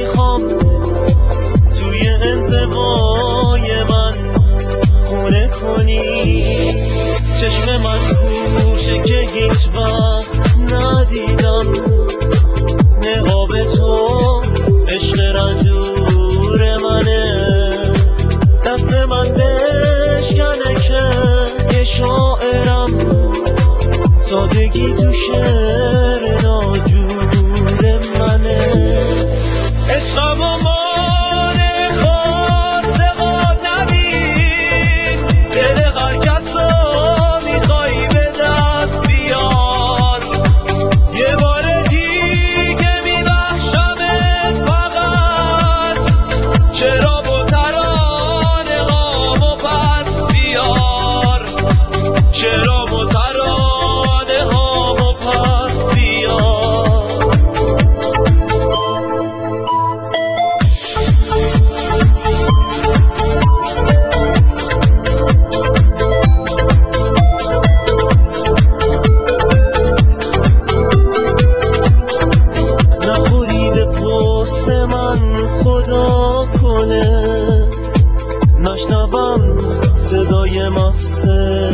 میخوام توی انزوای من خونه کنی. چشم من کوچه که هیچ وقت ندیدم، نقاب تو عشق رنجور منه. دست من بشکنه که یه شاعرم، سادگی تو شعر ناجور منه. عشقم و مانع خواستگاه نبین، دل هر کس رو میخوایی به دست بیار. یه بار دیگه میبخشمت، فقط چرا با ترانه هامو پس بیار. چرا با ترانه هامو پس بیار. نخوری به پست من خدا کنه، نشنوم صدای مست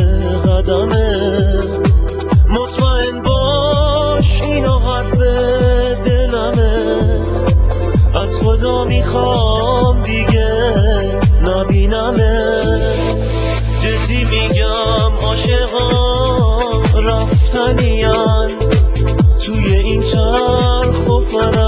قدمت. مطمئن باش اینو حرف دلمه، از خدا میخوام دیگه نبینمت. جدی میگم عاشقا رفتنین، توی این چرخ و فلک